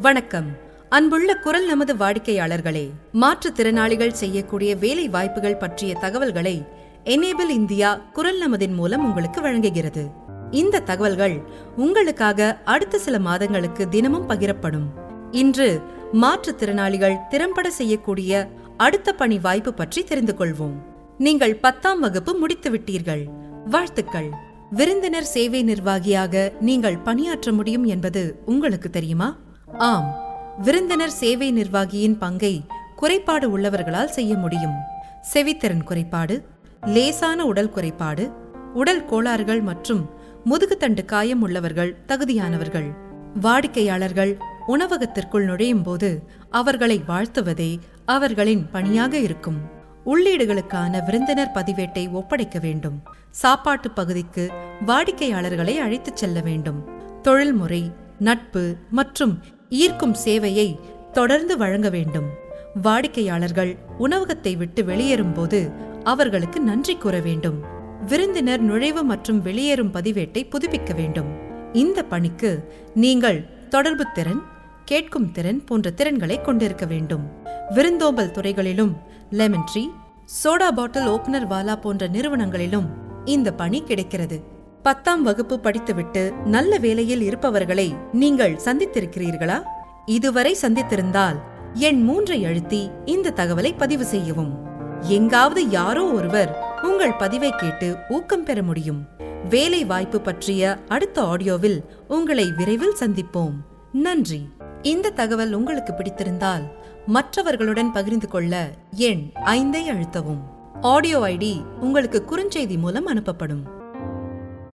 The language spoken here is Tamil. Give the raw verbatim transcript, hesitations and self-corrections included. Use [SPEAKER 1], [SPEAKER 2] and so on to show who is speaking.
[SPEAKER 1] வணக்கம். அன்புள்ள குரல் நமது வாடிக்கையாளர்களே, மாற்றுத்திறனாளிகள் செய்யக்கூடிய வேலை வாய்ப்புகள் பற்றிய தகவல்களை எனேபிள் இந்தியா குரல் நமதின் மூலம் உங்களுக்கு வழங்குகிறது. இந்த தகவல்கள் உங்களுக்காக அடுத்த சில மாதங்களுக்கு தினமும் பகிரப்படும். இன்று மாற்றுத்திறனாளிகள் திறம்பட செய்யக்கூடிய அடுத்த பணி வாய்ப்பு பற்றி தெரிந்து கொள்வோம். நீங்கள் பத்தாம் வகுப்பு முடித்து விட்டீர்கள். வாழ்த்துக்கள். விருந்தினர் சேவை நிர்வாகியாக நீங்கள் பணியாற்ற முடியும் என்பது உங்களுக்கு தெரியுமா? ஆம், விருந்தினர் சேவை நிர்வாகியின் பங்கை குறைபாடு உள்ளவர்களால் செய்ய முடியும். செவித்திறன் குறைபாடு, லேசான உடல் குறைபாடு, உடல் கோளாறுகள் மற்றும் முதுகுத்தண்டு காயம் உள்ளவர்கள் தகுதியானவர்கள். வாடிக்கையாளர்கள் உணவகத்திற்குள் நுழையும் போது அவர்களை வாழ்த்துவதே அவர்களின் பணியாக இருக்கும். உள்ளீடுகளுக்கான விருந்தினர் பதிவேட்டை ஒப்படைக்க வேண்டும். சாப்பாட்டு பகுதிக்கு வாடிக்கையாளர்களை அழைத்துச் செல்ல வேண்டும். தொழில்முறை, நட்பு மற்றும் ஈர்க்கும் சேவையை தொடர்ந்து வழங்க வேண்டும். வாடிக்கையாளர்கள் உணவகத்தை விட்டு வெளியேறும் போது அவர்களுக்கு நன்றி கூற வேண்டும். விருந்தினர் நுழைவு மற்றும் வெளியேறும் பதிவேட்டை புதுப்பிக்க வேண்டும். இந்த பணிக்கு நீங்கள் தொடர்பு திறன், கேட்கும் திறன் போன்ற திறன்களை கொண்டிருக்க வேண்டும். விருந்தோம்பல் துறைகளிலும் lemon tree, soda bottle opener wala போன்ற நிறுவனங்களிலும் இந்த பணி கிடைக்கிறது. பத்தாம் வகுப்பு படித்துவிட்டு நல்ல வேலையில் இருப்பவர்களை நீங்கள் சந்தித்திருக்கிறீர்களா? இதுவரை சந்தித்திருந்தால் எண் மூன்றை அழுத்தி இந்த தகவலை பதிவு செய்யவும். எங்காவது யாரோ ஒருவர் உங்கள் பதிவை கேட்டு ஊக்கம் பெற முடியும். வேலை வாய்ப்பு பற்றிய அடுத்த ஆடியோவில் உங்களை விரைவில் சந்திப்போம். நன்றி. இந்த தகவல் உங்களுக்கு பிடித்திருந்தால் மற்றவர்களுடன் பகிர்ந்து கொள்ள எண் ஐந்தை அழுத்தவும். ஆடியோ ஐடி உங்களுக்கு குறுஞ்செய்தி மூலம் அனுப்பப்படும்.